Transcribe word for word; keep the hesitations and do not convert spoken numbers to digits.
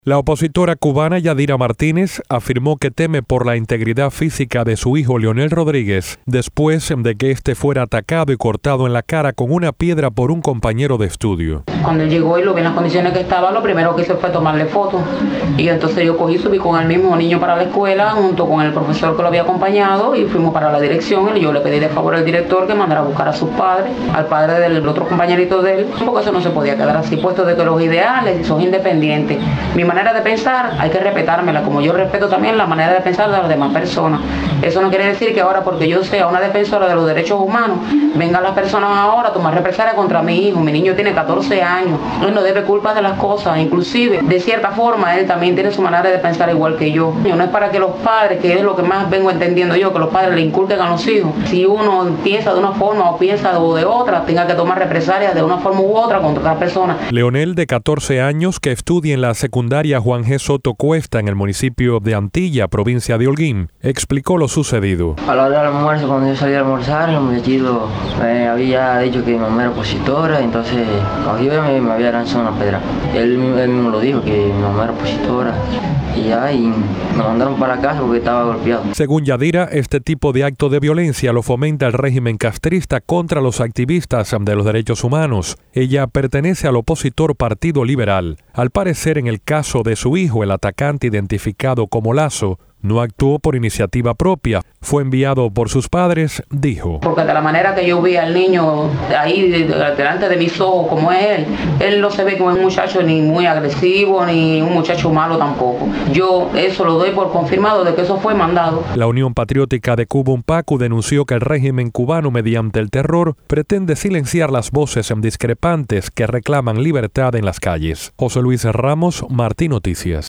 La opositora cubana Yadira Martínez afirmó que teme por la integridad física de su hijo Leonel Rodríguez después de que éste fuera atacado y cortado en la cara con una piedra por un compañero de estudio. Cuando él llegó y lo vi en las condiciones que estaba, lo primero que hizo fue tomarle fotos. Y entonces yo cogí y subí con el mismo niño para la escuela junto con el profesor que lo había acompañado y fuimos para la dirección. Y yo le pedí de favor al director que mandara a buscar a sus padres, al padre del otro compañerito de él, porque eso no se podía quedar así, puesto de que los ideales son independientes. Mi manera de pensar hay que respetármela, como yo respeto también la manera de pensar de las demás personas. Eso no quiere decir que ahora, porque yo sea una defensora de los derechos humanos, vengan las personas ahora a tomar represalia contra mi hijo. Mi niño tiene catorce años, él no debe culpa de las cosas, inclusive de cierta forma él también tiene su manera de pensar igual que yo. No es para que los padres, que es lo que más vengo entendiendo yo, que los padres le inculquen a los hijos, si uno piensa de una forma o piensa de otra, tenga que tomar represalias de una forma u otra contra otra persona. Leonel, de catorce años, que estudia en la secundaria Juan G. Soto Cuesta en el municipio de Antilla, provincia de Holguín, explicó lo sucedido. A la hora del almuerzo, cuando yo salí a almorzar, el muchachito me había dicho que mi mamá era opositora, entonces cogió y me, me había lanzado una pedra. Él, él mismo lo dijo, que mi mamá era opositora. Y ya, y me mandaron para la casa porque estaba golpeado. Según Yadira, este tipo de acto de violencia lo fomenta el régimen castrista contra los activistas de los derechos humanos. Ella pertenece al opositor Partido Liberal. Al parecer, en el caso de su hijo, el atacante identificado como Lazo no actuó por iniciativa propia, fue enviado por sus padres, dijo. Porque de la manera que yo vi al niño ahí delante de mis ojos como es él, él no se ve como un muchacho ni muy agresivo, ni un muchacho malo tampoco. Yo eso lo doy por confirmado de que eso fue mandado. La Unión Patriótica de Cuba, UNPACU, denunció que el régimen cubano, mediante el terror, pretende silenciar las voces discrepantes que reclaman libertad en las calles. José Luis Ramos, Martín Noticias.